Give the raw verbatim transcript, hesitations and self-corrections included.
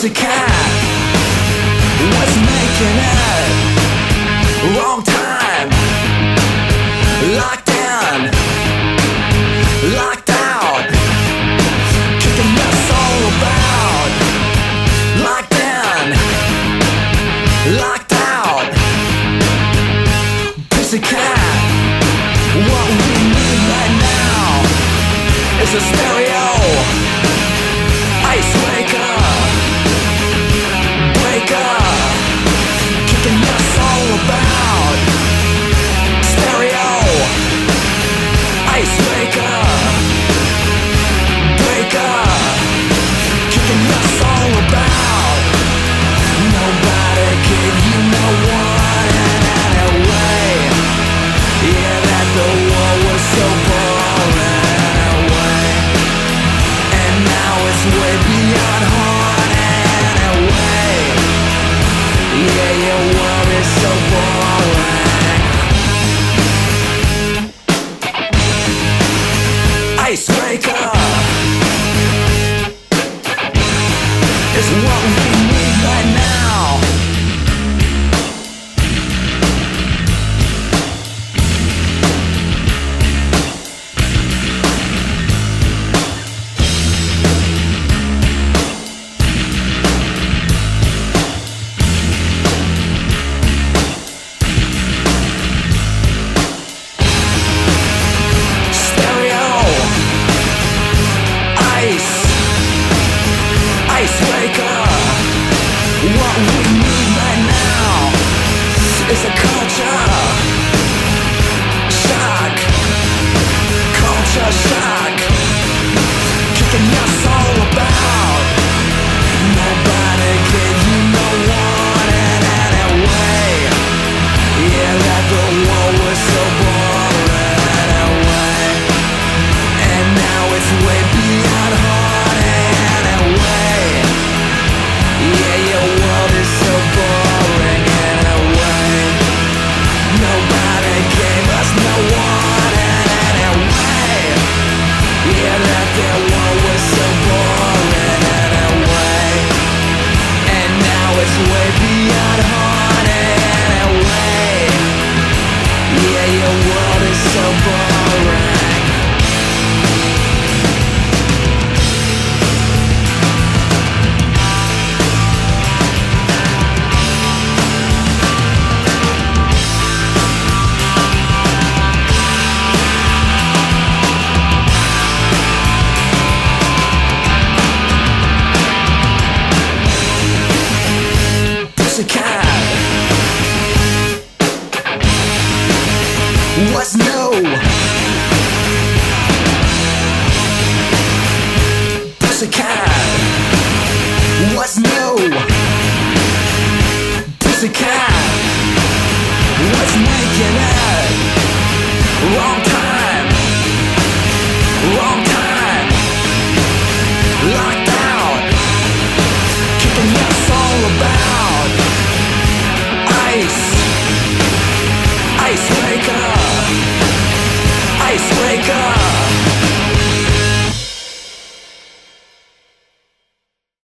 Pussycat was making it. Wrong time. Locked in, locked out, kicking us all about. Locked in, locked out. Pussycat, what we need right now is a stereo. Ice maker, breaker, kicking us all about. Stereo, ice maker, breaker, kicking us all about. Nobody gave you no one anyway. Yeah, that the war was so boring away, and now it's way beyond hard anyway. Yeah, your world is so boring. Icebreaker is what we need right now. Icebreaker, what we need right now is a culture shock, culture shock, kicking us all about. Nobody gave you no warning anyway. Yeah, that the war was so boring away, and now it's way beyond hard anyway. Yeah, your world is so boring anyway. Nobody gave us no warning anyway. Yeah, that their world was so boring anyway, and now it's way beyond hard anyway. Yeah, your world is so boring. Pussycat was no. Pussycat was no. Pussycat was making it. Wrong time.